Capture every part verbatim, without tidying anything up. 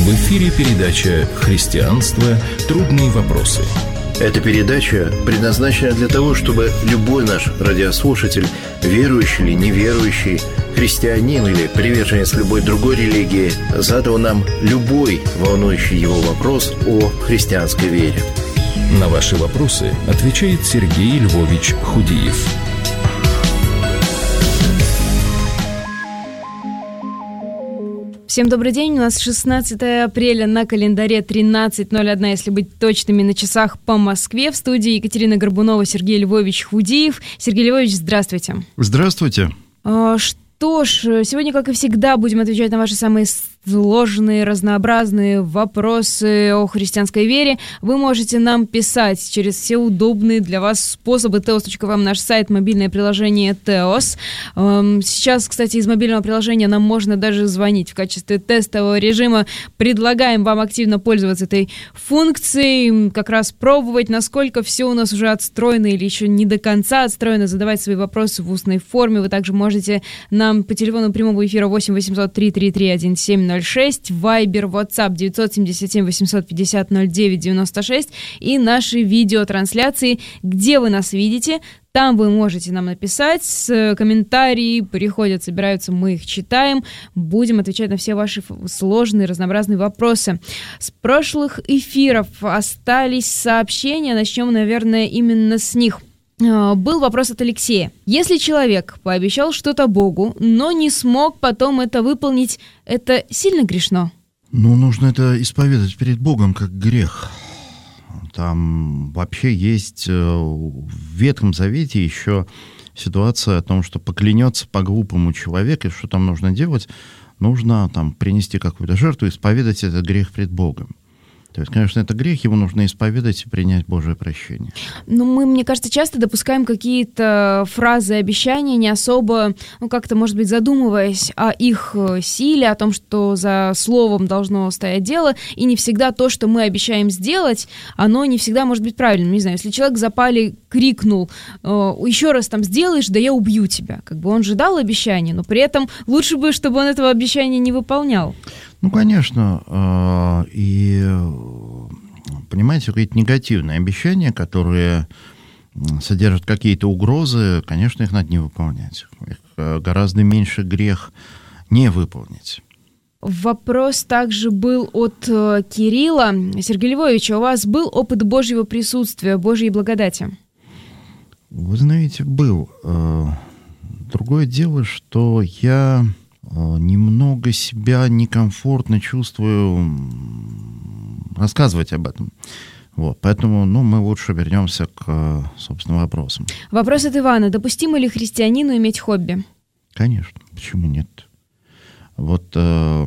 В эфире передача «Христианство. Трудные вопросы». Эта передача предназначена для того, чтобы любой наш радиослушатель, верующий или неверующий, христианин или приверженец любой другой религии, задал нам любой волнующий его вопрос о христианской вере. На ваши вопросы отвечает Сергей Львович Худиев. Всем добрый день, у нас шестнадцатое апреля на календаре тринадцать ноль один, если быть точными, на часах по Москве. В студии Екатерина Горбунова, Сергей Львович Худиев. Сергей Львович, здравствуйте. Здравствуйте. А, что ж, сегодня, как и всегда, будем отвечать на ваши самые сложные, разнообразные вопросы о христианской вере. Вы можете нам писать через все удобные для вас способы. теос точка эф эм, наш сайт, мобильное приложение Теос. Сейчас, кстати, из мобильного приложения нам можно даже звонить в качестве тестового режима. Предлагаем вам активно пользоваться этой функцией, как раз пробовать, насколько все у нас уже отстроено или еще не до конца отстроено, задавать свои вопросы в устной форме. Вы также можете нам по телефону прямого эфира восемь восемьсот три три три один семь ноль шесть, Вайбер, WhatsApp девять семь семь восемь пять ноль ноль девять девяносто шесть и наши видеотрансляции, где вы нас видите. Там вы можете нам написать, комментарии приходят, собираются, мы их читаем, будем отвечать на все ваши сложные, разнообразные вопросы. С прошлых эфиров остались сообщения, начнем, наверное, именно с них. Был вопрос от Алексея. Если человек пообещал что-то Богу, но не смог потом это выполнить, это сильно грешно? Ну, нужно это исповедать перед Богом как грех. Там вообще есть в Ветхом Завете еще ситуация о том, что поклянется по-глупому человек, и что там нужно делать? Нужно там принести какую-то жертву, исповедать этот грех пред Богом. То есть, конечно, это грех, его нужно исповедать и принять Божие прощение. Ну, мы, мне кажется, часто допускаем какие-то фразы, обещания, не особо, ну, как-то, может быть, задумываясь о их силе, о том, что за словом должно стоять дело, и не всегда то, что мы обещаем сделать, оно не всегда может быть правильным. Не знаю, если человек в запале крикнул, еще раз там сделаешь, да я убью тебя. Как бы он же дал обещание, но при этом лучше бы, чтобы он этого обещания не выполнял. Ну, конечно, и, понимаете, какие-то негативные обещания, которые содержат какие-то угрозы, конечно, их надо не выполнять. Их гораздо меньше грех не выполнить. Вопрос также был от Кирилла. Сергей Львович, у вас был опыт Божьего присутствия, Божьей благодати? Вы знаете, был. Другое дело, что я немного себя некомфортно чувствую рассказывать об этом. Вот, поэтому ну, мы лучше вернемся к, собственно, вопросам. Вопрос от Ивана. Допустимо ли христианину иметь хобби? Конечно. Почему нет? Вот э,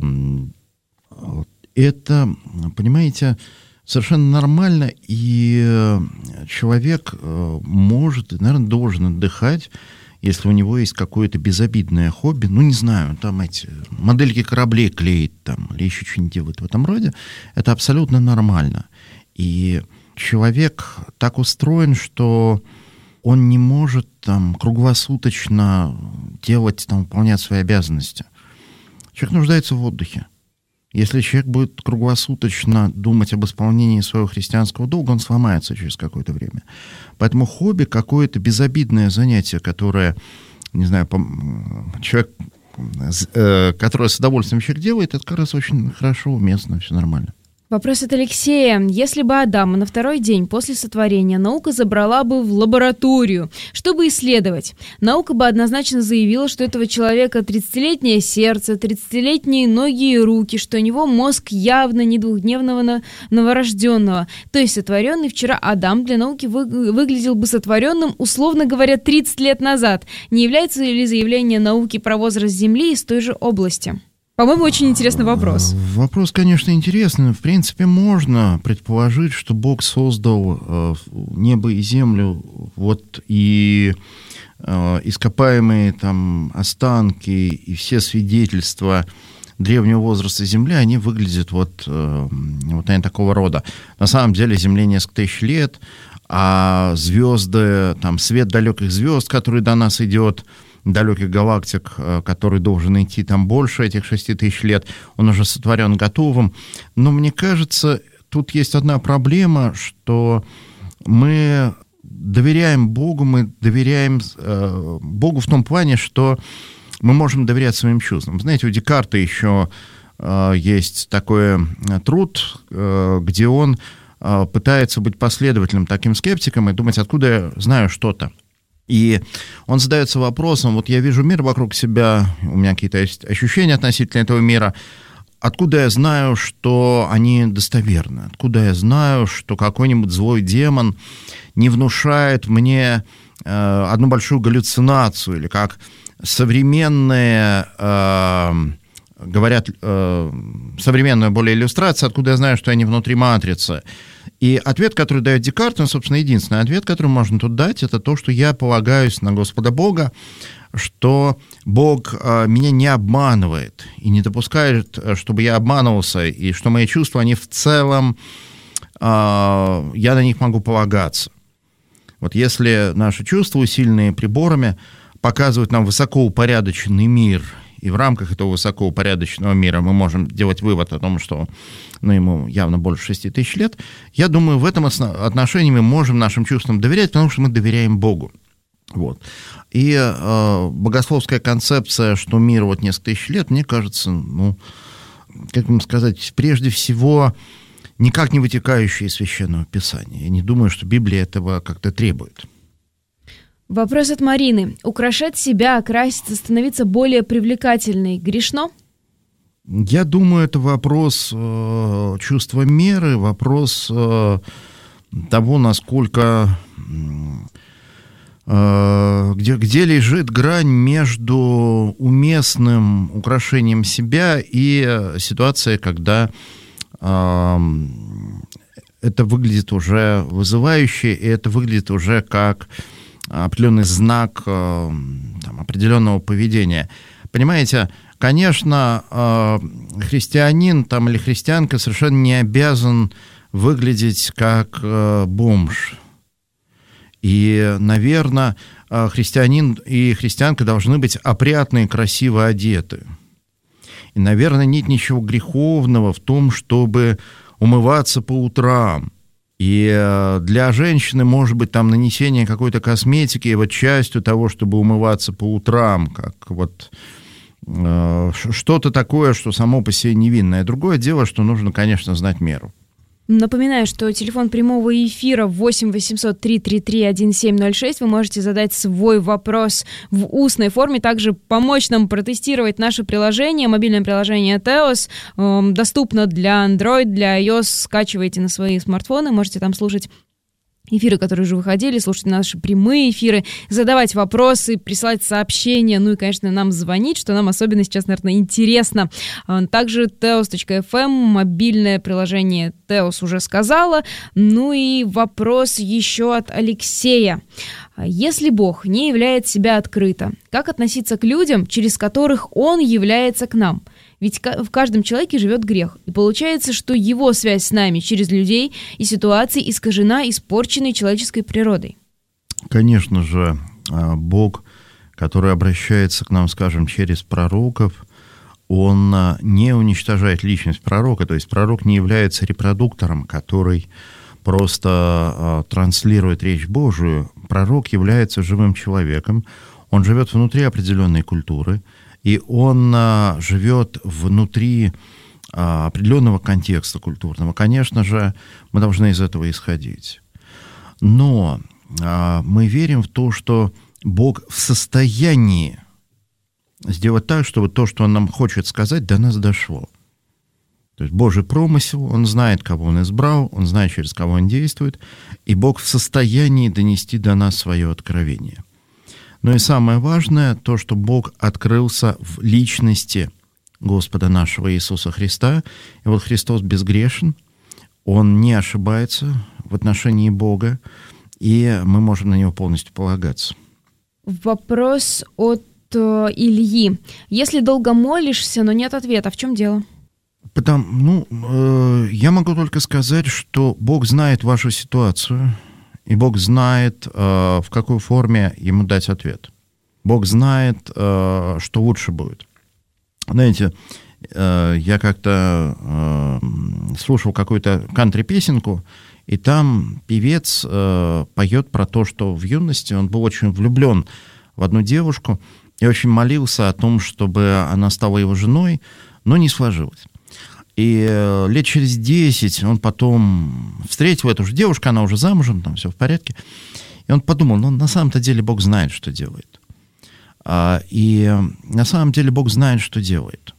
это, понимаете, совершенно нормально, и человек может, наверное, должен отдыхать, если у него есть какое-то безобидное хобби, ну, не знаю, там эти модельки кораблей клеит там, или еще что-нибудь делает в этом роде, это абсолютно нормально. И человек так устроен, что он не может там круглосуточно делать, там, выполнять свои обязанности. Человек нуждается в отдыхе. Если человек будет круглосуточно думать об исполнении своего христианского долга, он сломается через какое-то время. Поэтому хобби, какое-то безобидное занятие, которое, не знаю, человек, которое с удовольствием человек делает, это как раз очень хорошо, уместно, все нормально. Вопрос от Алексея. Если бы Адама на второй день после сотворения наука забрала бы в лабораторию, чтобы исследовать, наука бы однозначно заявила, что у этого человека тридцатилетнее сердце, тридцатилетние ноги и руки, что у него мозг явно не двухдневного новорожденного. То есть сотворенный вчера Адам для науки вы, выглядел бы сотворенным, условно говоря, тридцать лет назад. Не является ли заявление науки про возраст Земли из той же области? По-моему, очень интересный вопрос. Вопрос, конечно, интересный. В принципе, можно предположить, что Бог создал э, небо и землю, вот и э, ископаемые там останки и все свидетельства древнего возраста Земли, они выглядят вот, э, вот они такого рода. На самом деле Земле несколько тысяч лет, а звезды, там свет далеких звезд, который до нас идет, далеких галактик, который должен идти там больше этих шести тысяч лет, он уже сотворен готовым. Но мне кажется, тут есть одна проблема, что мы доверяем Богу, мы доверяем э, Богу в том плане, что мы можем доверять своим чувствам. Знаете, у Декарта еще э, есть такой труд, э, где он э, пытается быть последовательным таким скептиком и думать, откуда я знаю что-то. И он задается вопросом, вот я вижу мир вокруг себя, у меня какие-то есть ощущения относительно этого мира, откуда я знаю, что они достоверны? Откуда я знаю, что какой-нибудь злой демон не внушает мне э, одну большую галлюцинацию, или как современные, э, говорят, э, современная более иллюстрация, откуда я знаю, что я не внутри матрицы? И ответ, который дает Декарт, он, собственно, единственный ответ, который можно тут дать, это то, что я полагаюсь на Господа Бога, что Бог э, меня не обманывает и не допускает, чтобы я обманывался, и что мои чувства, они в целом, э, я на них могу полагаться. Вот если наши чувства, усиленные приборами, показывают нам высокоупорядоченный мир, и в рамках этого высокоупорядоченного мира мы можем делать вывод о том, что ну, ему явно больше шести тысяч лет, я думаю, в этом отношении мы можем нашим чувствам доверять, потому что мы доверяем Богу. Вот. И э, богословская концепция, что мир вот несколько тысяч лет, мне кажется, ну, как вам сказать, прежде всего, никак не вытекающая из Священного Писания. Я не думаю, что Библия этого как-то требует. Вопрос от Марины. Украшать себя, краситься, становиться более привлекательной грешно? Я думаю, это вопрос э, чувства меры, вопрос э, того, насколько... Э, где, где лежит грань между уместным украшением себя и ситуацией, когда э, это выглядит уже вызывающе, и это выглядит уже как определенный знак э, там, определенного поведения. Понимаете, конечно, э, христианин там, или христианка совершенно не обязан выглядеть как э, бомж. И, наверное, э, христианин и христианка должны быть опрятны и красиво одеты. И, наверное, нет ничего греховного в том, чтобы умываться по утрам. И для женщины, может быть, там нанесение какой-то косметики и вот частью того, чтобы умываться по утрам, как вот э, что-то такое, что само по себе невинное. Другое дело, что нужно, конечно, знать меру. Напоминаю, что телефон прямого эфира восемь восемьсот три три три один семь ноль шесть. Вы можете задать свой вопрос в устной форме, также помочь нам протестировать наше приложение. Мобильное приложение Теос э, доступно для Android, для iOS. Скачивайте на свои смартфоны, можете там слушать эфиры, которые уже выходили, слушать наши прямые эфиры, задавать вопросы, присылать сообщения, ну и, конечно, нам звонить, что нам особенно сейчас, наверное, интересно. Также теос точка эф эм, мобильное приложение Теос уже сказала. Ну и вопрос еще от Алексея. Если Бог не являет себя открыто, как относиться к людям, через которых Он является к нам? Ведь в каждом человеке живет грех. И получается, что его связь с нами через людей и ситуации искажена испорченной человеческой природой. Конечно же, Бог, который обращается к нам, скажем, через пророков, Он не уничтожает личность пророка. То есть пророк не является репродуктором, который просто транслирует речь Божию. Пророк является живым человеком. Он живет внутри определенной культуры. И он а, живет внутри а, определенного контекста культурного. Конечно же, мы должны из этого исходить. Но а, мы верим в то, что Бог в состоянии сделать так, чтобы то, что Он нам хочет сказать, до нас дошло. То есть Божий промысел, Он знает, кого Он избрал, Он знает, через кого Он действует, и Бог в состоянии донести до нас свое откровение. Но и самое важное, то, что Бог открылся в личности Господа нашего Иисуса Христа. И вот Христос безгрешен, Он не ошибается в отношении Бога, и мы можем на Него полностью полагаться. Вопрос от э, Ильи. Если долго молишься, но нет ответа, в чем дело? Потому, ну, э, я могу только сказать, что Бог знает вашу ситуацию, и Бог знает, в какой форме Ему дать ответ. Бог знает, что лучше будет. Знаете, я как-то слушал какую-то кантри-песенку, и там певец поет про то, что в юности он был очень влюблен в одну девушку и очень молился о том, чтобы она стала его женой, но не сложилось. И лет через десять он потом встретил эту же девушку, она уже замужем, там все в порядке, и он подумал, ну, на самом-то деле Бог знает, что делает. И на самом деле Бог знает, что делает.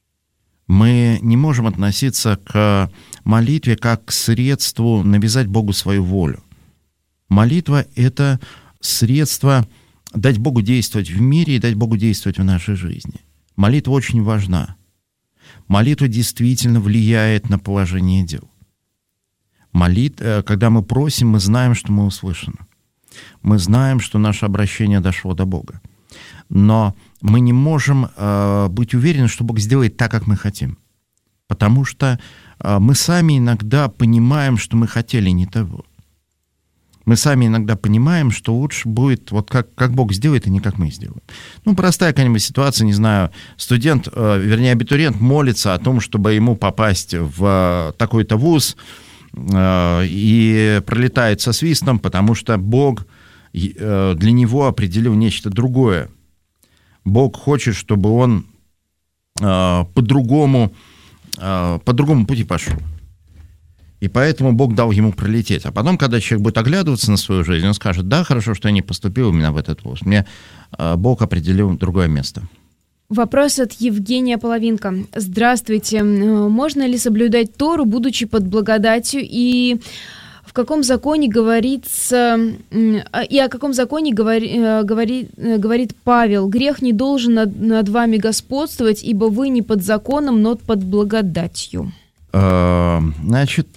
Мы не можем относиться к молитве как к средству навязать Богу свою волю. Молитва — это средство дать Богу действовать в мире и дать Богу действовать в нашей жизни. Молитва очень важна. Молитва действительно влияет на положение дел. Молит... Когда мы просим, мы знаем, что мы услышаны. Мы знаем, что наше обращение дошло до Бога. Но мы не можем э, быть уверены, что Бог сделает так, как мы хотим. Потому что э, мы сами иногда понимаем, что мы хотели не того. Мы сами иногда понимаем, что лучше будет вот как, как Бог сделает, а не как мы сделаем. Ну, простая какая-нибудь ситуация, не знаю, студент, э, вернее, абитуриент молится о том, чтобы ему попасть в э, такой-то вуз, э, и пролетает со свистом, потому что Бог э, для него определил нечто другое. Бог хочет, чтобы он э, по-другому, э, по другому пути пошел. И поэтому Бог дал ему пролететь. А потом, когда человек будет оглядываться на свою жизнь, он скажет: да, хорошо, что я не поступил именно в этот вуз. Мне э, Бог определил другое место. Вопрос от Евгения Половинка. Здравствуйте. Можно ли соблюдать Тору, будучи под благодатью, и в каком законе говорится, и о каком законе говори, говори, говорит Павел? Грех не должен над, над вами господствовать, ибо вы не под законом, но под благодатью. Значит,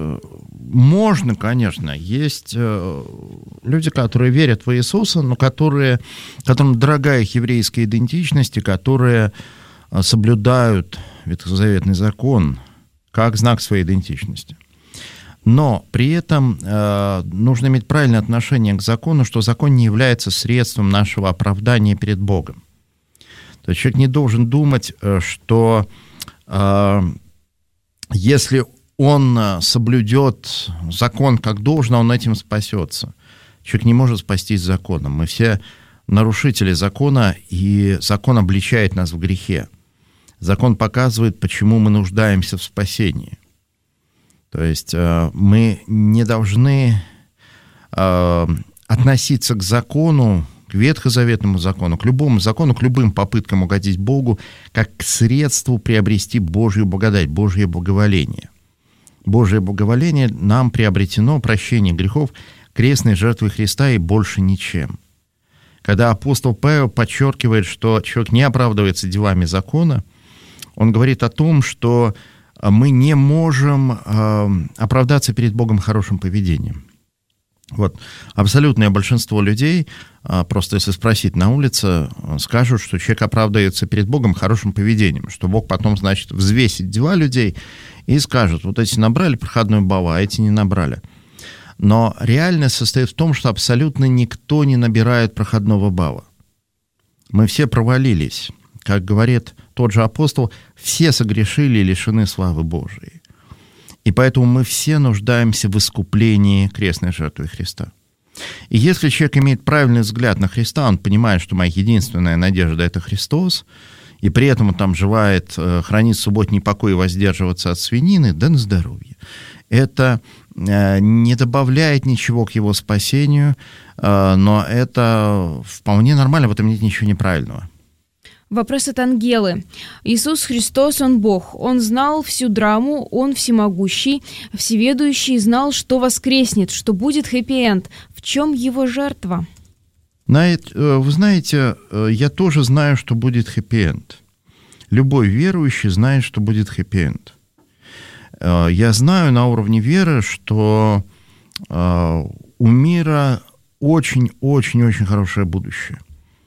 можно, конечно. Есть люди, которые верят в Иисуса, но которые, которым дорога их еврейская идентичность, и которые соблюдают ветхозаветный закон как знак своей идентичности. Но при этом э, нужно иметь правильное отношение к закону, что закон не является средством нашего оправдания перед Богом. То есть человек не должен думать, что э, если он соблюдет закон как должно, он этим спасется. Человек не может спастись законом. Мы все нарушители закона, и закон обличает нас в грехе. Закон показывает, почему мы нуждаемся в спасении. То есть э, мы не должны э, относиться к закону, к ветхозаветному закону, к любому закону, к любым попыткам угодить Богу, как к средству приобрести Божью благодать, Божье благоволение. Божье благоволение нам приобретено, прощение грехов, крестной жертвой Христа и больше ничем. Когда апостол Павел подчеркивает, что человек не оправдывается делами закона, он говорит о том, что мы не можем э, оправдаться перед Богом хорошим поведением. Вот. Абсолютное большинство людей, э, просто если спросить на улице, скажут, что человек оправдывается перед Богом хорошим поведением, что Бог потом, значит, взвесит дела людей и скажет: вот эти набрали проходной балл, а эти не набрали. Но реальность состоит в том, что абсолютно никто не набирает проходного балла. Мы все провалились. Как говорит тот же апостол, все согрешили и лишены славы Божией. И поэтому мы все нуждаемся в искуплении крестной жертвы Христа. И если человек имеет правильный взгляд на Христа, он понимает, что моя единственная надежда — это Христос, и при этом он там желает хранить субботний покой и воздерживаться от свинины, да на здоровье. Это не добавляет ничего к его спасению, но это вполне нормально, в этом нет ничего неправильного. Вопрос от Ангелы. Иисус Христос, Он Бог. Он знал всю драму, Он всемогущий, всеведущий, знал, что воскреснет, что будет хэппи-энд. В чем Его жертва? Вы знаете, я тоже знаю, что будет хэппи-энд. Любой верующий знает, что будет хэппи-энд. Я знаю на уровне веры, что у мира очень-очень-очень хорошее будущее.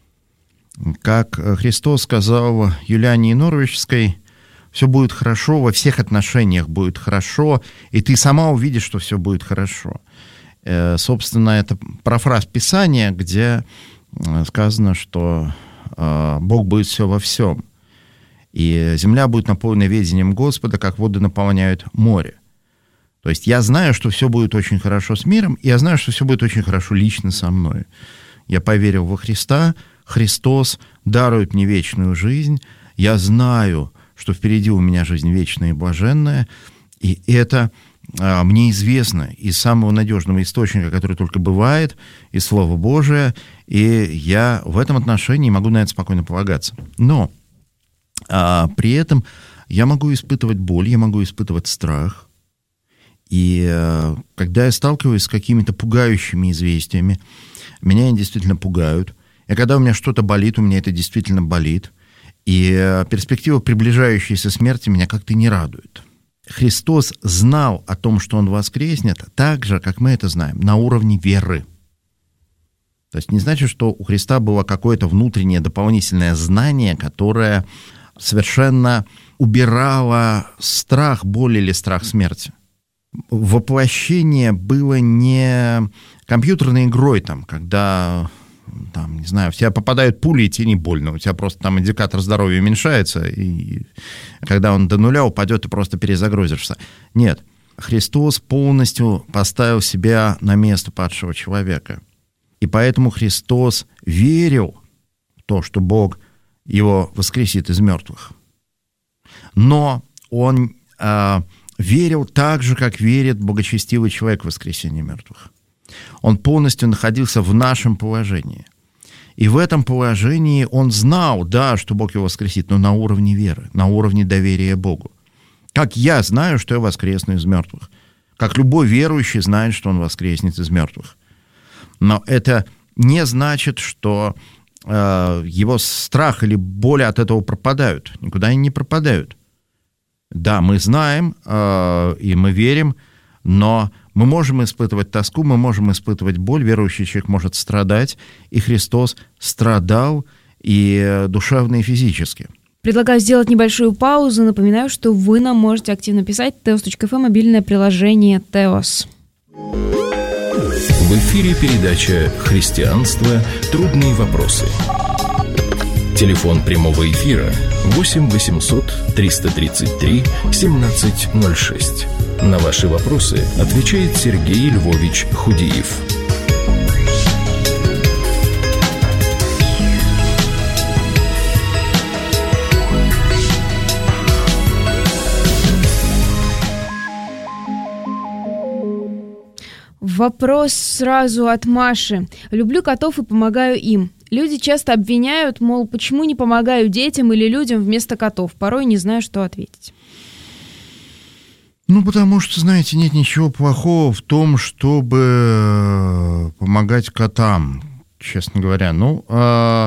Как Христос сказал Юлиане Норвичской, все будет хорошо, во всех отношениях будет хорошо, и ты сама увидишь, что все будет хорошо. Собственно, это парафраз Писания, где сказано, что э, Бог будет все во всем. И земля будет наполнена ведением Господа, как воды наполняют море. То есть я знаю, что все будет очень хорошо с миром, и я знаю, что все будет очень хорошо лично со мной. Я поверил во Христа, Христос дарует мне вечную жизнь, я знаю, что впереди у меня жизнь вечная и блаженная, и это а, мне известно из самого надежного источника, который только бывает, из Слова Божия, и я в этом отношении могу на это спокойно полагаться. Но а, при этом я могу испытывать боль, я могу испытывать страх, и а, когда я сталкиваюсь с какими-то пугающими известиями, меня они действительно пугают, и когда у меня что-то болит, у меня это действительно болит, и перспектива приближающейся смерти меня как-то не радует. Христос знал о том, что Он воскреснет, так же, как мы это знаем, на уровне веры. То есть не значит, что у Христа было какое-то внутреннее дополнительное знание, которое совершенно убирало страх, боль или страх смерти. Воплощение было не компьютерной игрой, там, когда... Там, не знаю, в тебя попадают пули, и тебе не больно. У тебя просто там индикатор здоровья уменьшается, и когда он до нуля упадет, ты просто перезагрузишься. Нет, Христос полностью поставил себя на место падшего человека. И поэтому Христос верил в то, что Бог его воскресит из мертвых. Но он э, верил так же, как верит благочестивый человек в воскресение мертвых. Он полностью находился в нашем положении. И в этом положении он знал, да, что Бог его воскресит, но на уровне веры, на уровне доверия Богу. Как я знаю, что я воскресну из мертвых. Как любой верующий знает, что он воскреснет из мертвых. Но это не значит, что э, его страх или боль от этого пропадают. Никуда они не пропадают. Да, мы знаем, э, и мы верим, но мы можем испытывать тоску, мы можем испытывать боль, верующий человек может страдать, и Христос страдал и душевно, и физически. Предлагаю сделать небольшую паузу. Напоминаю, что вы нам можете активно писать. теос точка эф эм, мобильное приложение Теос. В эфире передача «Христианство. Трудные вопросы». Телефон прямого эфира восемь восемьсот триста тридцать три семнадцать ноль шесть. На ваши вопросы отвечает Сергей Львович Худиев. Вопрос сразу от Маши. Люблю котов и помогаю им. Люди часто обвиняют, мол, почему не помогаю детям или людям вместо котов? Порой не знаю, что ответить. Ну, потому что, знаете, нет ничего плохого в том, чтобы помогать котам, честно говоря. Ну, а,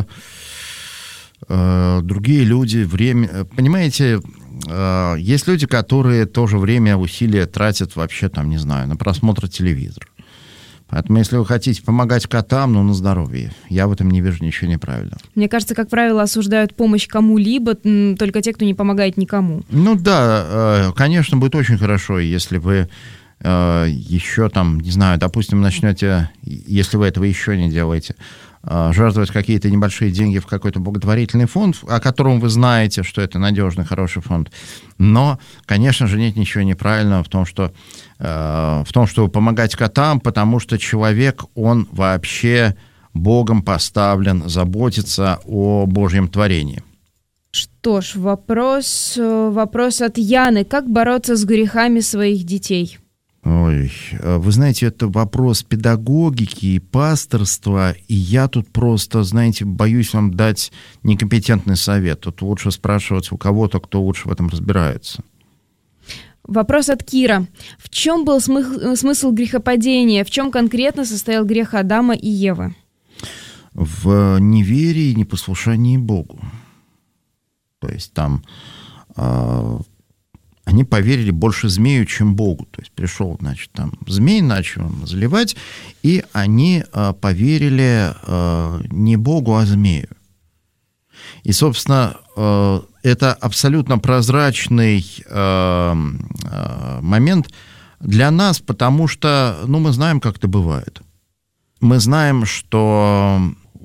а, другие люди время... Понимаете, а, есть люди, которые тоже время, усилия тратят вообще, там, не знаю, на просмотр телевизора. Поэтому, если вы хотите помогать котам, ну, на здоровье. Я в этом не вижу ничего неправильного. Мне кажется, как правило, осуждают помощь кому-либо, только те, кто не помогает никому. Ну да, конечно, будет очень хорошо, если вы еще там, не знаю, допустим, начнете, если вы этого еще не делаете, жертвовать какие-то небольшие деньги в какой-то благотворительный фонд, о котором вы знаете, что это надежный, хороший фонд. Но, конечно же, нет ничего неправильного в том, что, э, в том, чтобы помогать котам, потому что человек, он вообще Богом поставлен заботиться о Божьем творении. Что ж, вопрос, вопрос от Яны. Как бороться с грехами своих детей? Ой, вы знаете, это вопрос педагогики и пасторства, и я тут просто, знаете, боюсь вам дать некомпетентный совет. Тут лучше спрашивать у кого-то, кто лучше в этом разбирается. Вопрос от Кира. В чем был смысл, смысл грехопадения? В чем конкретно состоял грех Адама и Евы? В неверии и непослушании Богу. То есть там... Э- Они поверили больше змею, чем Богу. То есть пришел, значит, там змей, начал им заливать, и они э, поверили э, не Богу, а змею. И, собственно, э, это абсолютно прозрачный э, э, момент для нас, потому что, ну, мы знаем, как это бывает. Мы знаем, что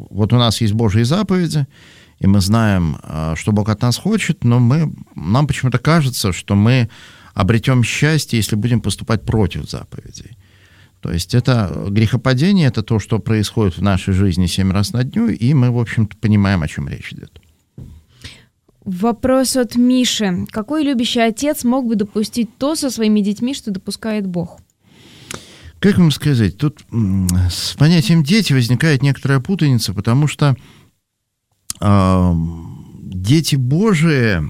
вот у нас есть Божьи заповеди, и мы знаем, что Бог от нас хочет, но мы, нам почему-то кажется, что мы обретем счастье, если будем поступать против заповедей. То есть это грехопадение, это то, что происходит в нашей жизни семь раз на дню, и мы, в общем-то, понимаем, о чем речь идет. Вопрос от Миши. Какой любящий отец мог бы допустить то со своими детьми, что допускает Бог? Как вам сказать, тут с понятием «дети» возникает некоторая путаница, потому что э, дети Божии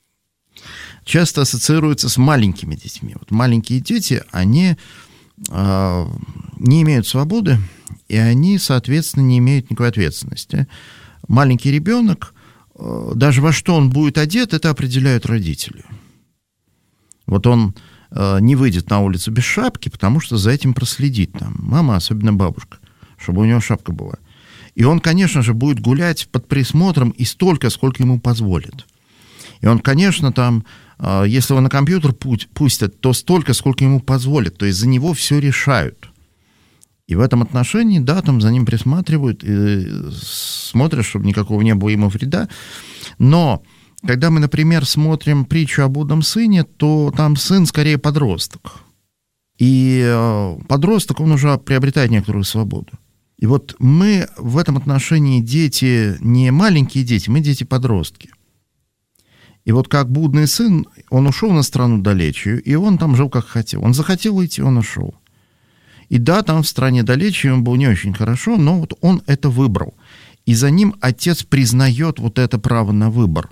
часто ассоциируются с маленькими детьми. Вот маленькие дети, они э, не имеют свободы, и они, соответственно, не имеют никакой ответственности. Маленький ребенок, э, даже во что он будет одет, это определяют родители. Вот он не выйдет на улицу без шапки, потому что за этим проследит там мама, особенно бабушка, чтобы у него шапка была. И он, конечно же, будет гулять под присмотром и столько, сколько ему позволит. И он, конечно, там, если его на компьютер пустят, то столько, сколько ему позволят. То есть за него все решают. И в этом отношении, да, там за ним присматривают и смотрят, чтобы никакого не было ему вреда. Но когда мы, например, смотрим притчу о блудном сыне, то там сын скорее подросток. И подросток, он уже приобретает некоторую свободу. И вот мы в этом отношении дети, не маленькие дети, мы дети-подростки. И вот как блудный сын, он ушел на страну далечию, и он там жил как хотел. Он захотел уйти, он ушел. И да, там в стране далечию он был не очень хорошо, но вот он это выбрал. И за ним отец признает вот это право на выбор.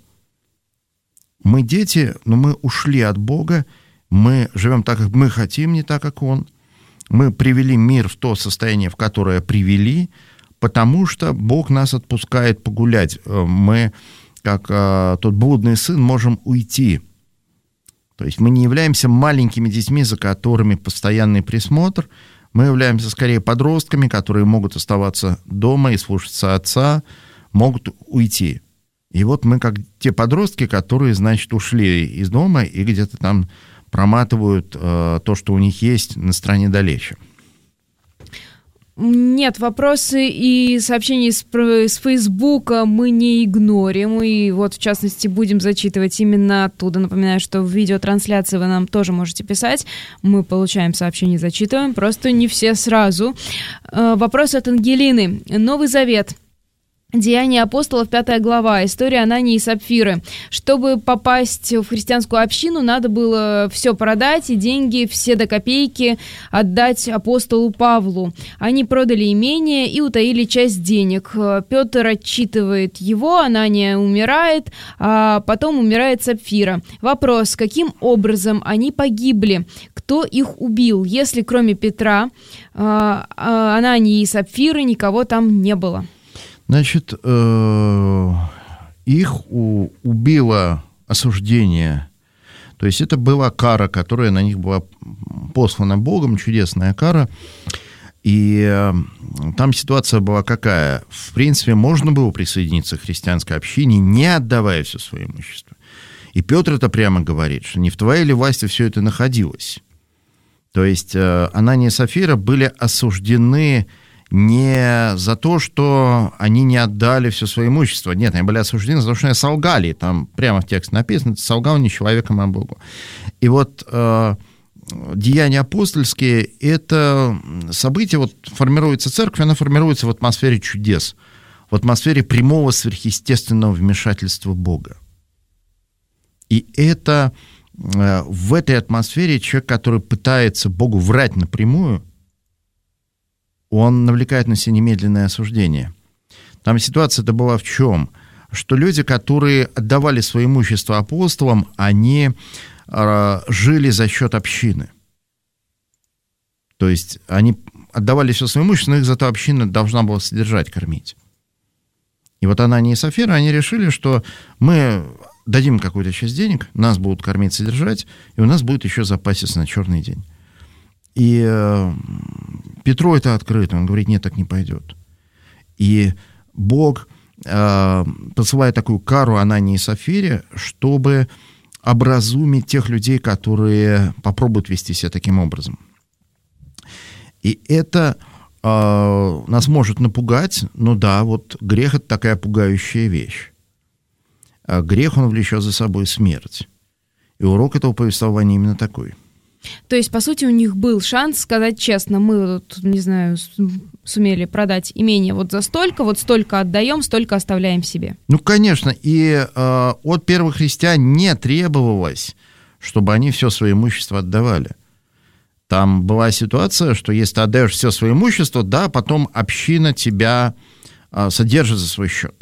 Мы дети, но мы ушли от Бога, мы живем так, как мы хотим, не так, как Он. Мы привели мир в то состояние, в которое привели, потому что Бог нас отпускает погулять. Мы, как а, тот блудный сын, можем уйти. То есть мы не являемся маленькими детьми, за которыми постоянный присмотр. Мы являемся скорее подростками, которые могут оставаться дома и слушаться отца, могут уйти. И вот мы как те подростки, которые, значит, ушли из дома и где-то там проматывают э, то, что у них есть на стране далече. Нет, вопросы и сообщения с, с Фейсбука мы не игнорим, и вот, в частности, будем зачитывать именно оттуда. Напоминаю, что в видеотрансляции вы нам тоже можете писать. Мы получаем сообщения, зачитываем, просто не все сразу. Э, вопрос от Ангелины. Новый Завет. Деяния апостолов, пятая глава, история Анании и Сапфиры. Чтобы попасть в христианскую общину, надо было все продать и деньги, все до копейки, отдать апостолу Павлу. Они продали имение и утаили часть денег. Петр отчитывает его, Анания умирает, а потом умирает Сапфира. Вопрос, каким образом они погибли? Кто их убил, если кроме Петра, Анании и Сапфиры никого там не было? Значит, их убило осуждение. То есть это была кара, которая на них была послана Богом, чудесная кара. И там ситуация была какая? В принципе, можно было присоединиться к христианской общине, не отдавая все свое имущество. И Петр это прямо говорит, что не в твоей ли власти все это находилось. То есть Анания и Сапфира были осуждены не за то, что они не отдали все свое имущество. Нет, они были осуждены за то, что они солгали. Там прямо в тексте написано, ты солгал не человеком, а Богу. И вот э, деяния апостольские, это событие, вот формируется церковь, она формируется в атмосфере чудес, в атмосфере прямого сверхъестественного вмешательства Бога. И это э, в этой атмосфере человек, который пытается Богу врать напрямую, он навлекает на себя немедленное осуждение. Там ситуация-то была в чем? Что люди, которые отдавали свое имущество апостолам, они э, жили за счет общины. То есть они отдавали все свое имущество, но их зато община должна была содержать, кормить. И вот Анания и Сапфира, они решили, что мы дадим какую-то часть денег, нас будут кормить, содержать, и у нас будет еще запасец на черный день. И э, Петру это открыто, он говорит, нет, так не пойдет. И Бог э, посылает такую кару Анании и Сапфире, чтобы образумить тех людей, которые попробуют вести себя таким образом. И это э, нас может напугать, но да, вот грех — это такая пугающая вещь. А грех, он влечет за собой смерть. И урок этого повествования именно такой. То есть, по сути, у них был шанс сказать честно: мы, вот, не знаю, сумели продать имение вот за столько, вот столько отдаем, столько оставляем себе. Ну, конечно, и э, от первых христиан не требовалось, чтобы они все свое имущество отдавали. Там была ситуация, что если ты отдаешь все свое имущество, да, потом община тебя э, содержит за свой счет.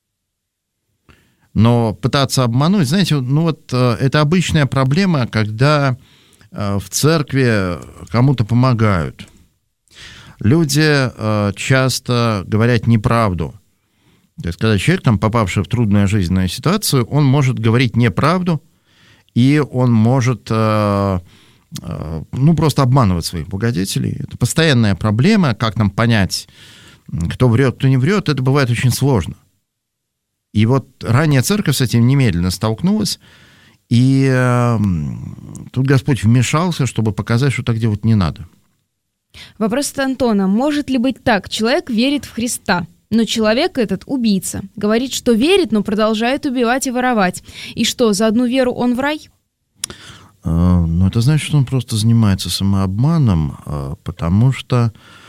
Но пытаться обмануть, знаете, ну вот э, это обычная проблема, когда э, в церкви кому-то помогают. Люди э, часто говорят неправду. То есть, когда человек, там, попавший в трудную жизненную ситуацию, он может говорить неправду, и он может э, э, ну, просто обманывать своих благодетелей. Это постоянная проблема. Как нам понять, кто врет, кто не врет, это бывает очень сложно. И вот ранняя церковь с этим немедленно столкнулась, и э, тут Господь вмешался, чтобы показать, что так делать не надо. Вопрос от Антона. Может ли быть так? Человек верит в Христа, но человек этот убийца. Говорит, что верит, но продолжает убивать и воровать. И что, за одну веру он в рай? Э, ну, это значит, что он просто занимается самообманом, э, потому что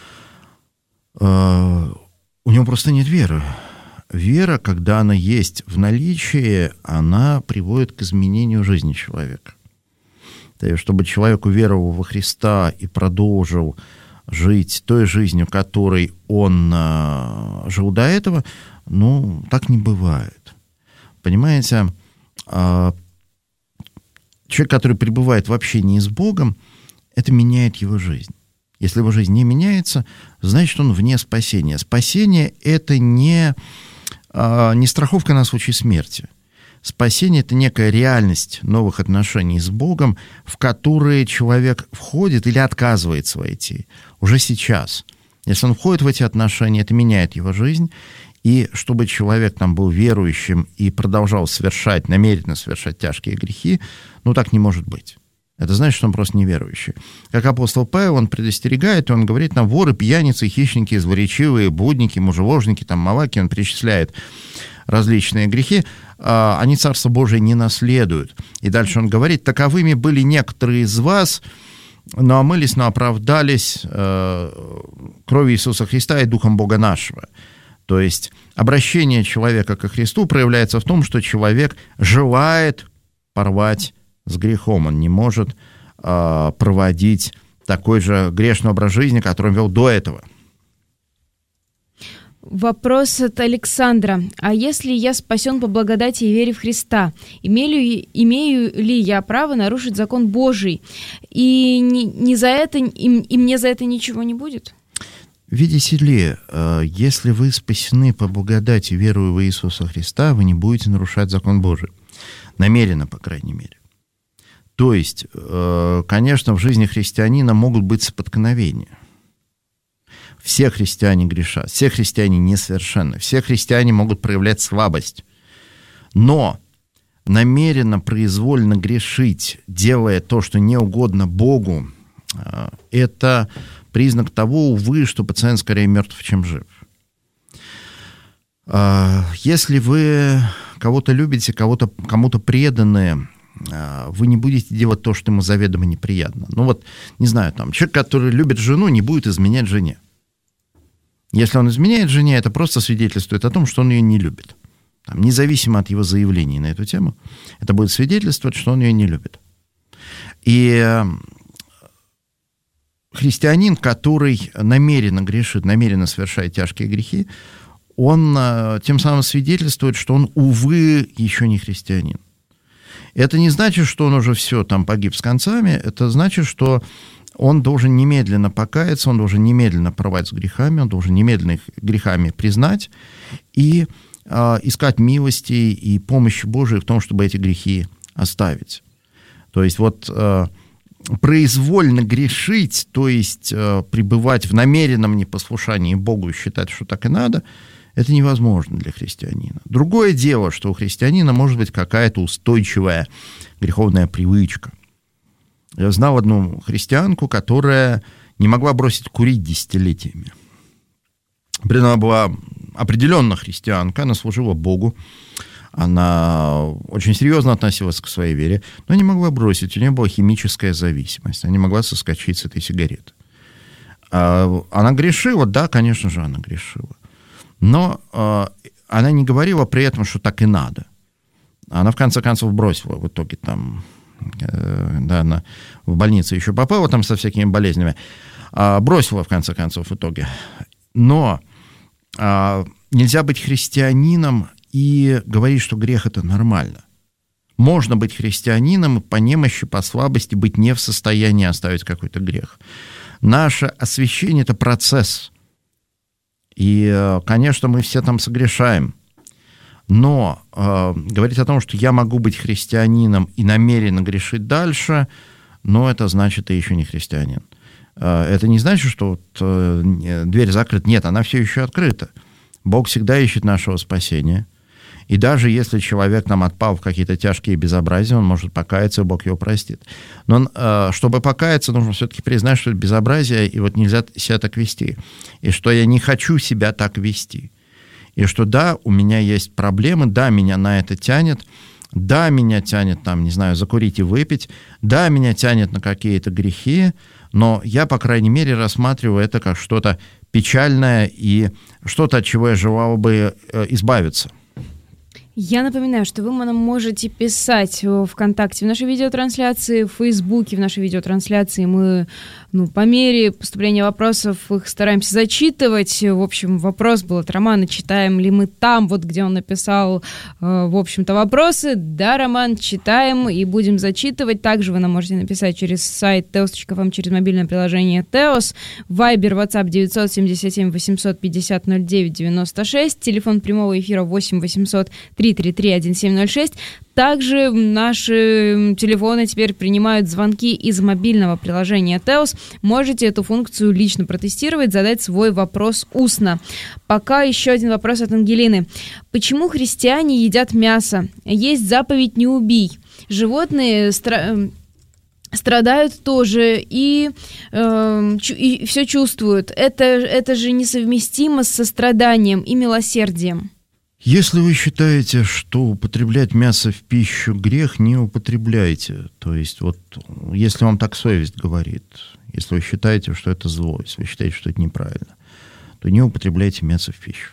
э, у него просто нет веры. Вера, когда она есть в наличии, она приводит к изменению жизни человека. То есть, чтобы человек уверовал во Христа и продолжил жить той жизнью, которой он а, жил до этого, ну, так не бывает. Понимаете, а, человек, который пребывает в общении с Богом, это меняет его жизнь. Если его жизнь не меняется, значит, он вне спасения. Спасение — это не... не страховка на случай смерти. Спасение — это некая реальность новых отношений с Богом, в которые человек входит или отказывается войти уже сейчас. Если он входит в эти отношения, это меняет его жизнь. И чтобы человек там был верующим и продолжал совершать, намеренно совершать тяжкие грехи, ну так не может быть. Это значит, что он просто неверующий. Как апостол Павел, он предостерегает, и он говорит нам: воры, пьяницы, хищники, злоречивые, блудники, мужеложники, там, малаки, он перечисляет различные грехи, они Царство Божие не наследуют. И дальше он говорит: таковыми были некоторые из вас, но омылись, но оправдались кровью Иисуса Христа и Духом Бога нашего. То есть обращение человека ко Христу проявляется в том, что человек желает порвать с грехом. Он не может э, проводить такой же грешный образ жизни, который он вел до этого. Вопрос от Александра. А если я спасен по благодати и вере в Христа, имею, имею ли я право нарушить закон Божий? И, не, не за это, и, и мне за это ничего не будет? Видите ли, э, если вы спасены по благодати, веруя в Иисуса Христа, вы не будете нарушать закон Божий. Намеренно, по крайней мере. То есть, конечно, в жизни христианина могут быть споткновения. Все христиане грешат, все христиане несовершенны, все христиане могут проявлять слабость. Но намеренно, произвольно грешить, делая то, что не угодно Богу, это признак того, увы, что пациент скорее мертв, чем жив. Если вы кого-то любите, кого-то, кому-то преданы, вы не будете делать то, что ему заведомо неприятно. Ну вот, не знаю, там, человек, который любит жену, не будет изменять жене. Если он изменяет жене, это просто свидетельствует о том, что он ее не любит. Там, независимо от его заявлений на эту тему, это будет свидетельствовать, что он ее не любит. И христианин, который намеренно грешит, намеренно совершает тяжкие грехи, он тем самым свидетельствует, что он, увы, еще не христианин. Это не значит, что он уже все там погиб с концами, это значит, что он должен немедленно покаяться, он должен немедленно порвать с грехами, он должен немедленно их грехами признать и э, искать милости и помощи Божией в том, чтобы эти грехи оставить. То есть вот э, произвольно грешить, то есть э, пребывать в намеренном непослушании Богу и считать, что так и надо, это невозможно для христианина. Другое дело, что у христианина может быть какая-то устойчивая греховная привычка. Я знал одну христианку, которая не могла бросить курить десятилетиями. Она была определенно христианка, она служила Богу, она очень серьезно относилась к своей вере, но не могла бросить, у нее была химическая зависимость, она не могла соскочить с этой сигареты. Она грешила, да, конечно же, она грешила, но она не говорила при этом, что так и надо. Она, в конце концов, бросила в итоге там, да, она в больницу еще попала там со всякими болезнями, бросила, в конце концов, в итоге. Но нельзя быть христианином и говорить, что грех — это нормально. Можно быть христианином и по немощи, по слабости быть не в состоянии оставить какой-то грех. Наше освящение — это процесс. И, конечно, мы все там согрешаем. Но э, говорить о том, что я могу быть христианином и намеренно грешить дальше, ну, это значит, ты еще не христианин. Э, это не значит, что вот, э, дверь закрыта. Нет, она все еще открыта. Бог всегда ищет нашего спасения. И даже если человек там отпал в какие-то тяжкие безобразия, он может покаяться, и Бог его простит. Но э, чтобы покаяться, нужно все-таки признать, что это безобразие, и вот нельзя себя так вести. И что я не хочу себя так вести. И что да, у меня есть проблемы, да, меня на это тянет, да, меня тянет, там, не знаю, закурить и выпить, да, меня тянет на какие-то грехи, но я, по крайней мере, рассматриваю это как что-то печальное и что-то, от чего я желал бы избавиться. Я напоминаю, что вы нам можете писать в ВКонтакте, в нашей видеотрансляции, в Фейсбуке, в нашей видеотрансляции. Мы, ну, по мере поступления вопросов их стараемся зачитывать. В общем, вопрос был от Романа, читаем ли мы там, вот где он написал, в общем-то, вопросы. Да, Роман, читаем и будем зачитывать. Также вы нам можете написать через сайт теос точка эф эм, через мобильное приложение Теос, Вайбер, WhatsApp девять семь семь восемь пять ноль ноль девять девяносто шесть, телефон прямого эфира восемь восемьсот три три три один семь ноль шесть. Также наши телефоны теперь принимают звонки из мобильного приложения Теос. Можете эту функцию лично протестировать, задать свой вопрос устно. Пока еще один вопрос от Ангелины. Почему христиане едят мясо? Есть заповедь «не убий». Животные стра... страдают тоже и, э, и все чувствуют. Это, это же несовместимо с состраданием и милосердием. Если вы считаете, что употреблять мясо в пищу грех, не употребляйте. То есть вот если вам так совесть говорит, если вы считаете, что это зло, если вы считаете, что это неправильно, то не употребляйте мясо в пищу.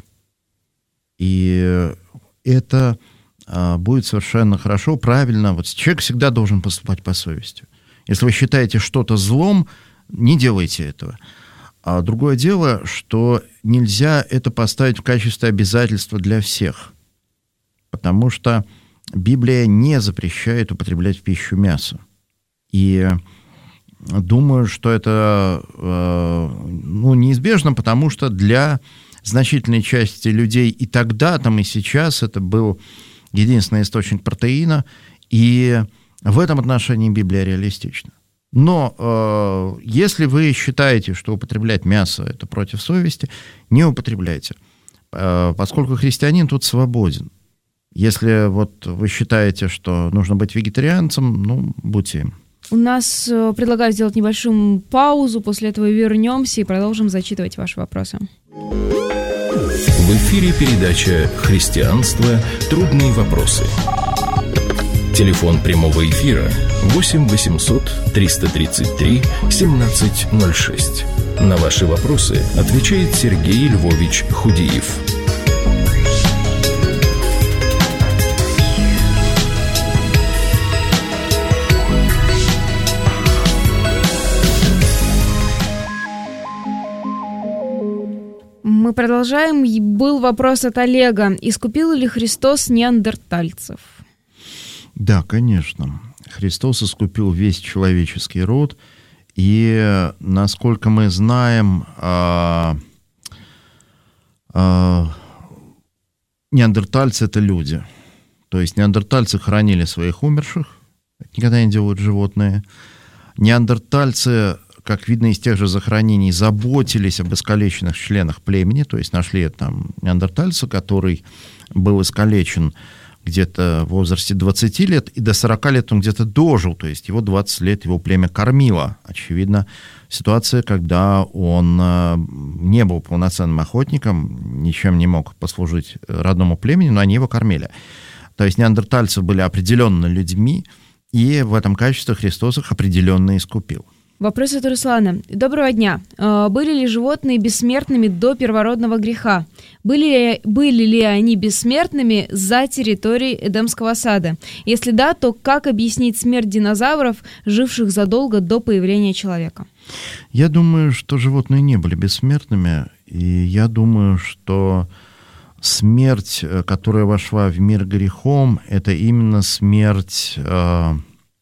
И это а, будет совершенно хорошо, правильно. Вот человек всегда должен поступать по совести. Если вы считаете что-то злом, не делайте этого. А другое дело, что нельзя это поставить в качестве обязательства для всех, потому что Библия не запрещает употреблять в пищу мясо. И думаю, что это ну, неизбежно, потому что для значительной части людей и тогда, там, и сейчас это был единственный источник протеина, и в этом отношении Библия реалистична. Но э, если вы считаете, что употреблять мясо – это против совести, не употребляйте, э, поскольку христианин тут свободен. Если вот вы считаете, что нужно быть вегетарианцем, ну, будьте им. У нас э, предлагают сделать небольшую паузу, после этого вернемся и продолжим зачитывать ваши вопросы. В эфире передача «Христианство. Трудные вопросы». Телефон прямого эфира восемь восемьсот триста тридцать три семнадцать ноль шесть. На ваши вопросы отвечает Сергей Львович Худиев. Мы продолжаем. Был вопрос от Олега. Искупил ли Христос неандертальцев? Да, конечно. Христос искупил весь человеческий род, и, насколько мы знаем, а, а, неандертальцы — это люди. То есть неандертальцы хоронили своих умерших, никогда не делают животные. Неандертальцы, как видно из тех же захоронений, заботились об искалеченных членах племени, то есть нашли там неандертальца, который был искалечен где-то в возрасте двадцати лет, и до сорока лет он где-то дожил, то есть его двадцать лет его племя кормило. Очевидно, ситуация, когда он не был полноценным охотником, ничем не мог послужить родному племени, но они его кормили. То есть неандертальцы были определенно людьми, и в этом качестве Христос их определенно искупил. Вопрос от Руслана. Доброго дня. Были ли животные бессмертными до первородного греха? Были, были ли они бессмертными за территорией Эдемского сада? Если да, то как объяснить смерть динозавров, живших задолго до появления человека? Я думаю, что животные не были бессмертными, и я думаю, что смерть, которая вошла в мир грехом, это именно смерть э,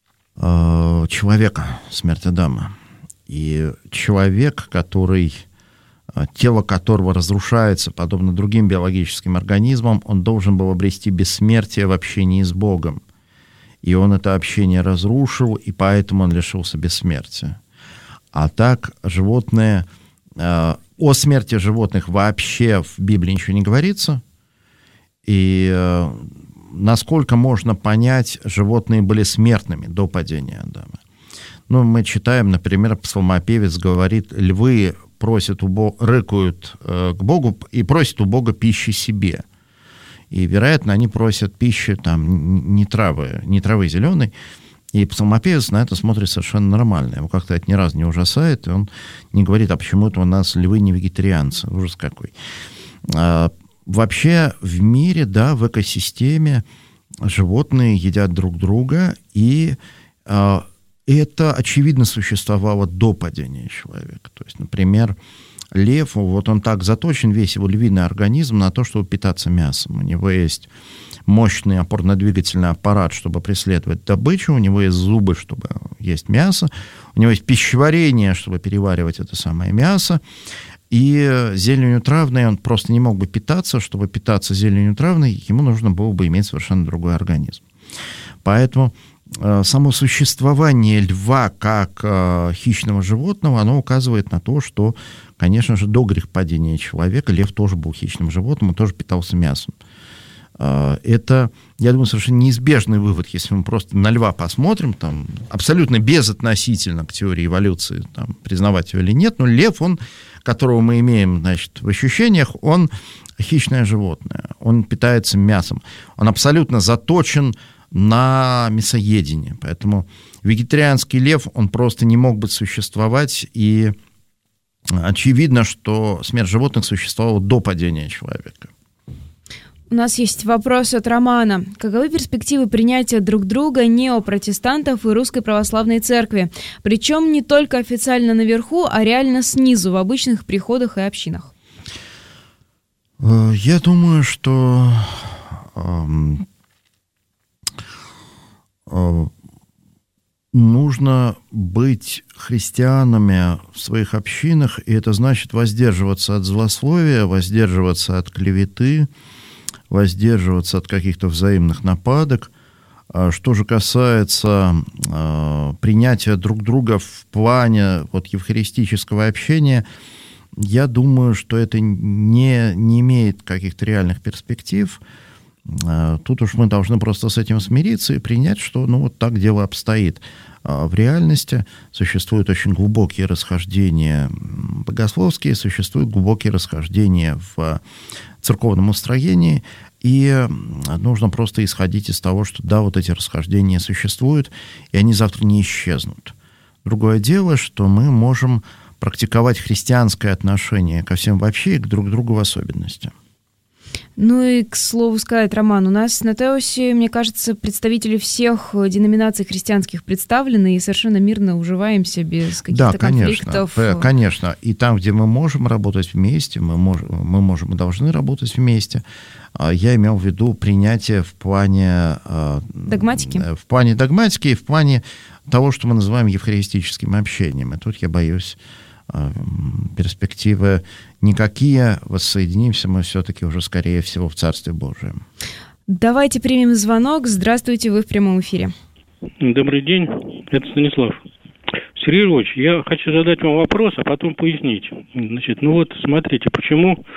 э, человека, смерть Адама. И человек, который, тело которого разрушается, подобно другим биологическим организмам, он должен был обрести бессмертие в общении с Богом. И он это общение разрушил, и поэтому он лишился бессмертия. А так животные... Э, о смерти животных вообще в Библии ничего не говорится. И э, насколько можно понять, животные были смертными до падения Адама. Ну, мы читаем, например, псалмопевец говорит, львы просят у Бога, рыкают э, к Богу и просят у Бога пищи себе. И, вероятно, они просят пищи, там, не травы, не травы зеленой. И псалмопевец на это смотрит совершенно нормально. Его как-то это ни разу не ужасает, и он не говорит, а почему это у нас львы не вегетарианцы. Ужас какой. А, вообще в мире, да, в экосистеме животные едят друг друга, и а, это, очевидно, существовало до падения человека. То есть, например, лев, вот он так заточен, весь его львиный организм, на то, чтобы питаться мясом. У него есть мощный опорно-двигательный аппарат, чтобы преследовать добычу, у него есть зубы, чтобы есть мясо, у него есть пищеварение, чтобы переваривать это самое мясо, и зеленью травной он просто не мог бы питаться. Чтобы питаться зеленью травной, ему нужно было бы иметь совершенно другой организм. Поэтому э, само существование льва как э, хищного животного, оно указывает на то, что, конечно же, до грехопадения человека лев тоже был хищным животным, он тоже питался мясом. Это, я думаю, совершенно неизбежный вывод, если мы просто на льва посмотрим, там, абсолютно безотносительно к теории эволюции, там, признавать его или нет, но лев, он, которого мы имеем, значит, в ощущениях, он хищное животное, он питается мясом, он абсолютно заточен на мясоедение, поэтому вегетарианский лев, он просто не мог бы существовать, и очевидно, что смерть животных существовала до падения человека. У нас есть вопрос от Романа. Каковы перспективы принятия друг друга неопротестантов и Русской Православной Церкви? Причем не только официально наверху, а реально снизу, в обычных приходах и общинах. Я думаю, что э, э, нужно быть христианами в своих общинах, и это значит воздерживаться от злословия, воздерживаться от клеветы, воздерживаться от каких-то взаимных нападок. Что же касается э, принятия друг друга в плане вот, евхаристического общения, я думаю, что это не, не имеет каких-то реальных перспектив. Э, тут уж мы должны просто с этим смириться и принять, что ну, вот так дело обстоит. А в реальности существуют очень глубокие расхождения богословские, существуют глубокие расхождения в церковном устроении, и нужно просто исходить из того, что да, вот эти расхождения существуют, и они завтра не исчезнут. Другое дело, что мы можем практиковать христианское отношение ко всем вообще и к друг другу в особенности. Ну и, к слову сказать, Роман, у нас на Теосе, мне кажется, представители всех деноминаций христианских представлены и совершенно мирно уживаемся без каких-то да, конечно, конфликтов. Конечно, и там, где мы можем работать вместе, мы можем, мы можем и должны работать вместе. Я имел в виду принятие в плане... Догматики? В плане догматики и в плане того, что мы называем евхаристическим общением. И тут я боюсь... перспективы никакие, воссоединимся мы все-таки уже, скорее всего, в Царстве Божьем. Давайте примем звонок. Здравствуйте, вы в прямом эфире. Добрый день, это Станислав. Сергей Львович, я хочу задать вам вопрос, а потом пояснить. Значит, ну вот, смотрите, почему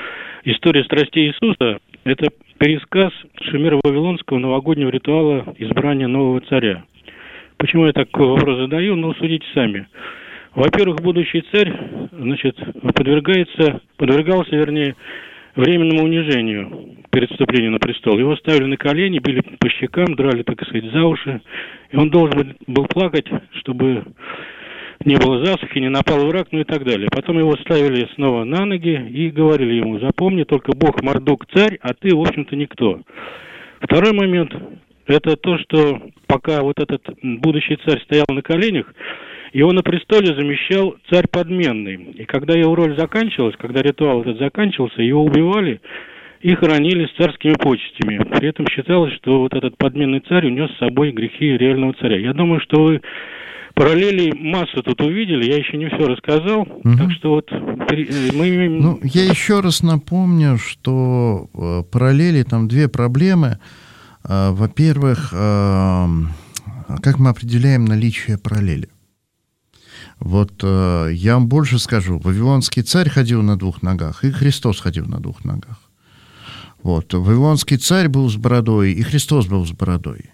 история страстей Иисуса – это пересказ Шумеро-Вавилонского новогоднего ритуала избрания нового царя. Почему я такой вопрос задаю? Ну, судите сами. Во-первых, будущий царь, значит, подвергается, подвергался, вернее, временному унижению перед вступлением на престол. Его ставили на колени, били по щекам, драли, так сказать, за уши. И он должен был плакать, чтобы не было засухи, не напал враг, ну и так далее. Потом его ставили снова на ноги и говорили ему: запомни, только Бог Мардук царь, а ты, в общем-то, никто. Второй момент – это то, что пока вот этот будущий царь стоял на коленях, его на престоле замещал царь подменный. И когда его роль заканчивалась, когда ритуал этот заканчивался, его убивали и хоронили с царскими почестями. При этом считалось, что вот этот подменный царь унес с собой грехи реального царя. Я думаю, что вы параллелей массу тут увидели, я еще не все рассказал, угу. Так что вот мы имеем... Ну, я еще раз напомню, что э, параллели, там две проблемы. Э, во-первых, э, как мы определяем наличие параллели? Вот э, я вам больше скажу. Вавилонский царь ходил на двух ногах, и Христос ходил на двух ногах. Вот. Вавилонский царь был с бородой, и Христос был с бородой.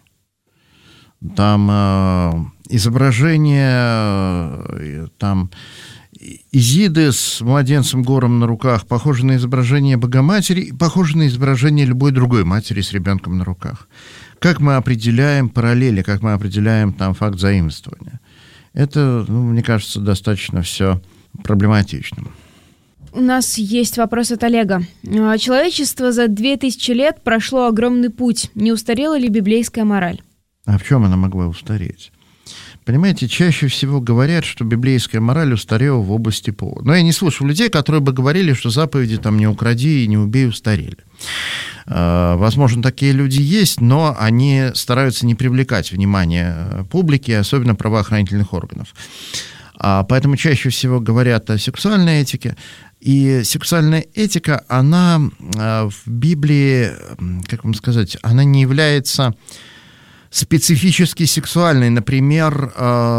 Там э, изображение э, там, Изиды с младенцем гором на руках похоже на изображение Богоматери, похоже на изображение любой другой матери с ребенком на руках. Как мы определяем параллели, как мы определяем там факт заимствования? Это, ну, мне кажется, достаточно все проблематичным. У нас есть вопрос от Олега. Человечество за две тысячи лет прошло огромный путь. Не устарела ли библейская мораль? А в чем она могла устареть? Понимаете, чаще всего говорят, что библейская мораль устарела в области пола. Но я не слышал людей, которые бы говорили, что заповеди там «не укради» и «не убей» устарели. Возможно, такие люди есть, но они стараются не привлекать внимание публики, особенно правоохранительных органов. Поэтому чаще всего говорят о сексуальной этике. И сексуальная этика, она в Библии, как вам сказать, она не является специфически сексуальной. Например,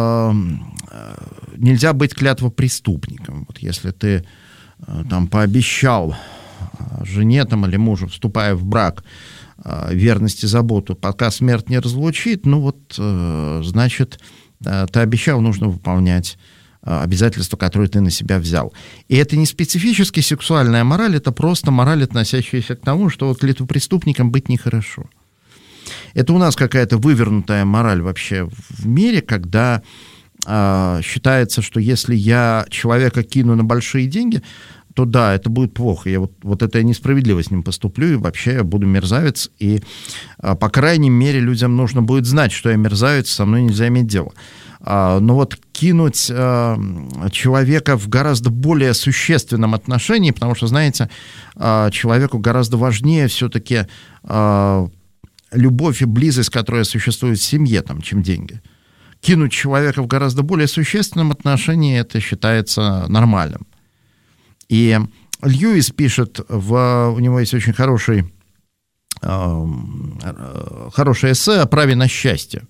нельзя быть клятвопреступником. Вот если ты там пообещал жене там, или мужу, вступая в брак, верность и заботу, пока смерть не разлучит, ну вот, значит, ты обещал, нужно выполнять обязательства, которые ты на себя взял. И это не специфически сексуальная мораль, это просто мораль, относящаяся к тому, что вот клятвопреступником быть нехорошо. Это у нас какая-то вывернутая мораль вообще в мире, когда э, считается, что если я человека кину на большие деньги, то да, это будет плохо. Я вот, вот это я несправедливо с ним поступлю, и вообще я буду мерзавец. И, э, по крайней мере, людям нужно будет знать, что я мерзавец, со мной нельзя иметь дело. Э, но вот кинуть э, человека в гораздо более существенном отношении, потому что, знаете, э, человеку гораздо важнее все-таки э, любовь и близость, которая существует в семье, там, чем деньги. Кинуть человека в гораздо более существенном отношении, это считается нормальным. И Льюис пишет, в, у него есть очень хороший, э, хорошее эссе о праве на счастье.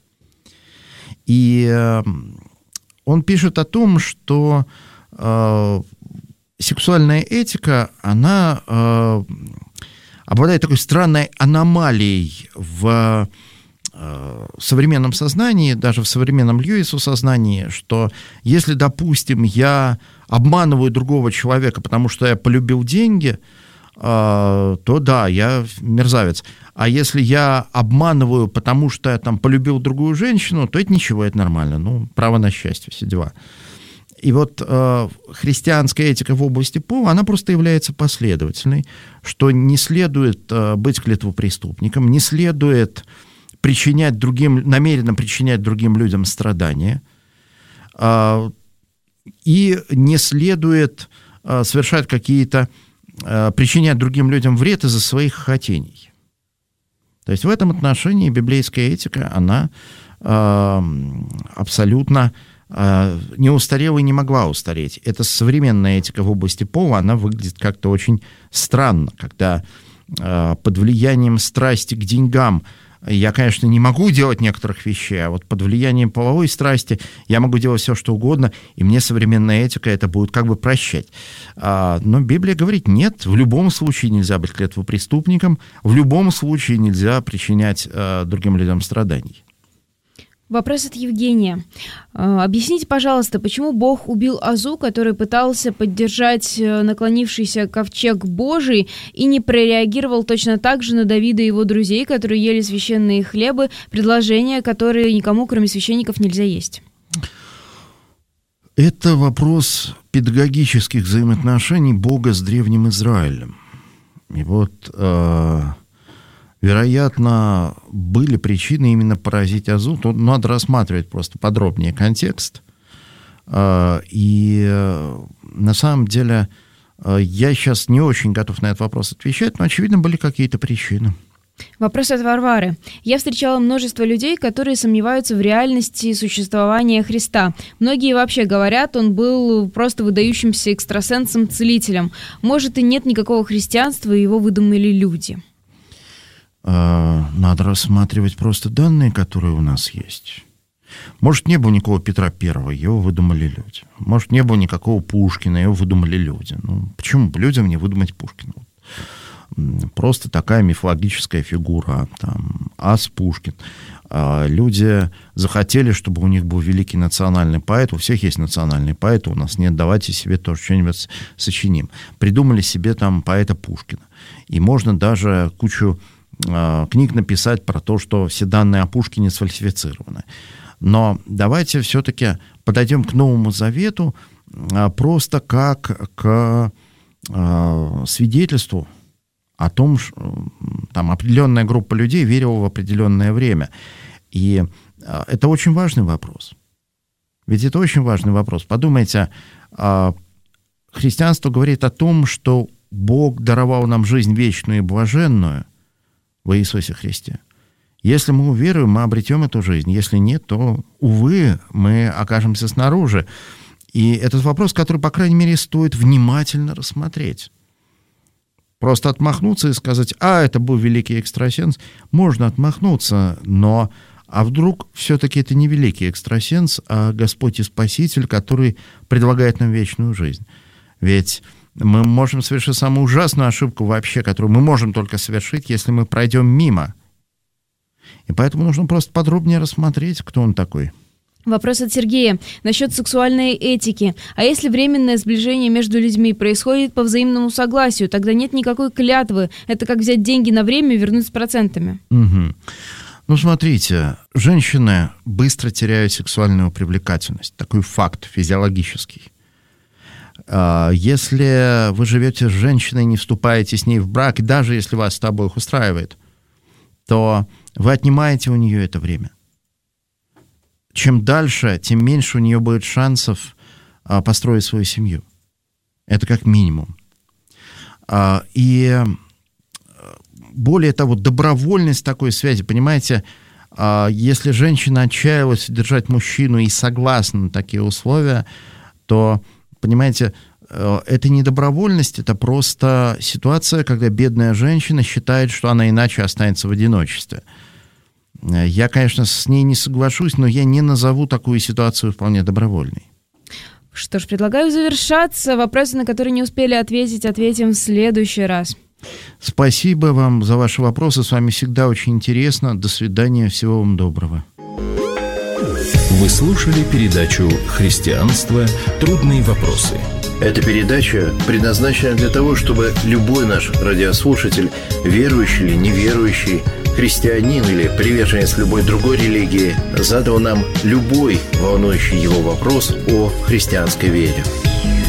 И э, он пишет о том, что э, сексуальная этика, она э, обладает такой странной аномалией в э, современном сознании, даже в современном Льюису сознании, что если, допустим, я обманываю другого человека, потому что я полюбил деньги, э, то да, я мерзавец. А если я обманываю, потому что я там полюбил другую женщину, то это ничего, это нормально. Ну, право на счастье, все дела. И вот э, христианская этика в области пола, она просто является последовательной, что не следует э, быть клятвопреступником, не следует причинять другим, намеренно причинять другим людям страдания, э, и не следует э, совершать какие-то, э, причинять другим людям вред из-за своих хотений. То есть в этом отношении библейская этика, она э, абсолютно не устарела и не могла устареть. Это современная этика в области пола, она выглядит как-то очень странно, когда э, под влиянием страсти к деньгам Я, конечно, не могу делать некоторых вещей, а вот под влиянием половой страсти я могу делать все, что угодно, и мне современная этика это будет как бы прощать. Но Библия говорит, нет, в любом случае нельзя быть клятвопреступником, в любом случае нельзя причинять другим людям страданий. Вопрос от Евгения. Объясните, пожалуйста, почему Бог убил Азу, который пытался поддержать наклонившийся ковчег Божий и не прореагировал точно так же на Давида и его друзей, которые ели священные хлебы, предложения, которые никому, кроме священников, нельзя есть? Это вопрос педагогических взаимоотношений Бога с древним Израилем. И вот... Э- Вероятно, были причины именно поразить Азу. Тут надо рассматривать просто подробнее контекст. И на самом деле я сейчас не очень готов на этот вопрос отвечать, но, очевидно, были какие-то причины. Вопрос от Варвары. Я встречала множество людей, которые сомневаются в реальности существования Христа. Многие вообще говорят, он был просто выдающимся экстрасенсом-целителем. Может, и нет никакого христианства, и его выдумали люди. Надо рассматривать просто данные, которые у нас есть. Может, не было никакого Петра Первого, его выдумали люди. Может, не было никакого Пушкина, его выдумали люди. Ну, почему бы людям не выдумать Пушкина? Просто такая мифологическая фигура, там, ас Пушкин. Люди захотели, чтобы у них был великий национальный поэт. У всех есть национальный поэт, у нас нет, давайте себе тоже что-нибудь сочиним. Придумали себе там поэта Пушкина. И можно даже кучу книг написать про то, что все данные о Пушкине сфальсифицированы. Но давайте все-таки подойдем к Новому Завету просто как к свидетельству о том, что там определенная группа людей верила в определенное время. И это очень важный вопрос. Ведь это очень важный вопрос. Подумайте, христианство говорит о том, что Бог даровал нам жизнь вечную и блаженную во Иисусе Христе. Если мы уверуем, мы обретем эту жизнь. Если нет, то, увы, мы окажемся снаружи. И этот вопрос, который, по крайней мере, стоит внимательно рассмотреть. Просто отмахнуться и сказать, а, это был великий экстрасенс, можно отмахнуться, но а вдруг все-таки это не великий экстрасенс, а Господь и Спаситель, который предлагает нам вечную жизнь. Ведь мы можем совершить самую ужасную ошибку вообще, которую мы можем только совершить, если мы пройдем мимо. И поэтому нужно просто подробнее рассмотреть, кто он такой. Вопрос от Сергея. Насчет сексуальной этики. А если временное сближение между людьми происходит по взаимному согласию, тогда нет никакой клятвы. Это как взять деньги на время и вернуть с процентами. Угу. Ну, смотрите, женщины быстро теряют сексуальную привлекательность. Такой факт физиологический. Если вы живете с женщиной, не вступаете с ней в брак, и даже если вас с тобой устраивает, то вы отнимаете у нее это время. Чем дальше, тем меньше у нее будет шансов построить свою семью. Это как минимум. И более того, добровольность такой связи, понимаете, если женщина отчаялась держать мужчину и согласна на такие условия, то, понимаете, это не добровольность, это просто ситуация, когда бедная женщина считает, что она иначе останется в одиночестве. Я, конечно, с ней не соглашусь, но я не назову такую ситуацию вполне добровольной. Что ж, предлагаю завершаться. Вопросы, на которые не успели ответить, ответим в следующий раз. Спасибо вам за ваши вопросы. С вами всегда очень интересно. До свидания. Всего вам доброго. Вы слушали передачу «Христианство. Трудные вопросы». Эта передача предназначена для того, чтобы любой наш радиослушатель, верующий или неверующий, христианин или приверженец любой другой религии, задал нам любой волнующий его вопрос о христианской вере.